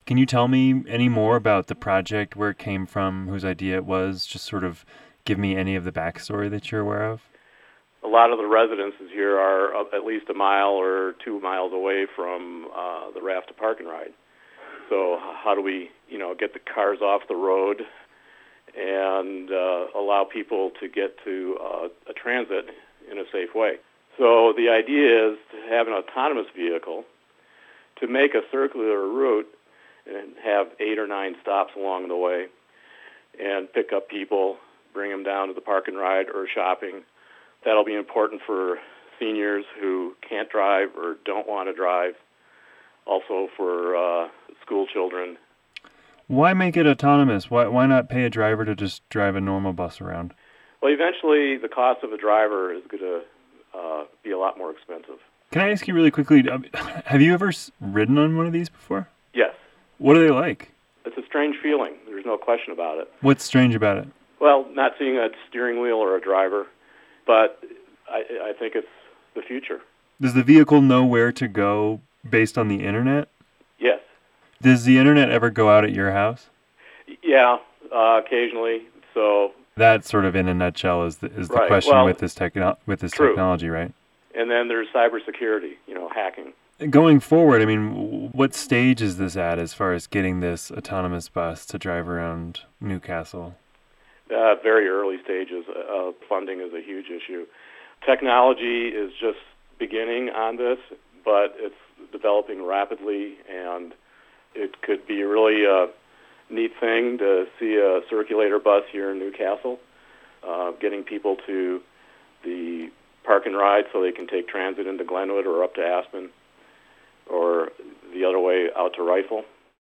Can you tell me any more about the project, where it came from, whose idea it was? Just sort of give me any of the backstory that you're aware of. A lot of the residences here are at least a mile or 2 miles away from the Raft to Park and Ride. So how do we, get the cars off the road and allow people to get to a transit in a safe way? So the idea is to have an autonomous vehicle to make a circular route and have 8 or 9 stops along the way and pick up people, bring them down to the Park and Ride or shopping. That'll be important for seniors who can't drive or don't want to drive, also for school children. Why make it autonomous? Why not pay a driver to just drive a normal bus around? Well, eventually the cost of a driver is going to be a lot more expensive. Can I ask you really quickly, have you ever ridden on one of these before? Yes. What are they like? It's a strange feeling. There's no question about it. What's strange about it? Well, not seeing a steering wheel or a driver, but I think it's the future. Does the vehicle know where to go based on the internet? Yes. Does the internet ever go out at your house? Yeah, occasionally. So that sort of, in a nutshell, is the right. question with this technology, right? And then there's cybersecurity, hacking. Going forward, I mean, what stage is this at as far as getting this autonomous bus to drive around Newcastle? Very early stages. Funding is a huge issue. Technology is just beginning on this, but it's developing rapidly, and it could be a really neat thing to see a circulator bus here in Newcastle, getting people to the Park and Ride so they can take transit into Glenwood or up to Aspen, or the other way out to Rifle.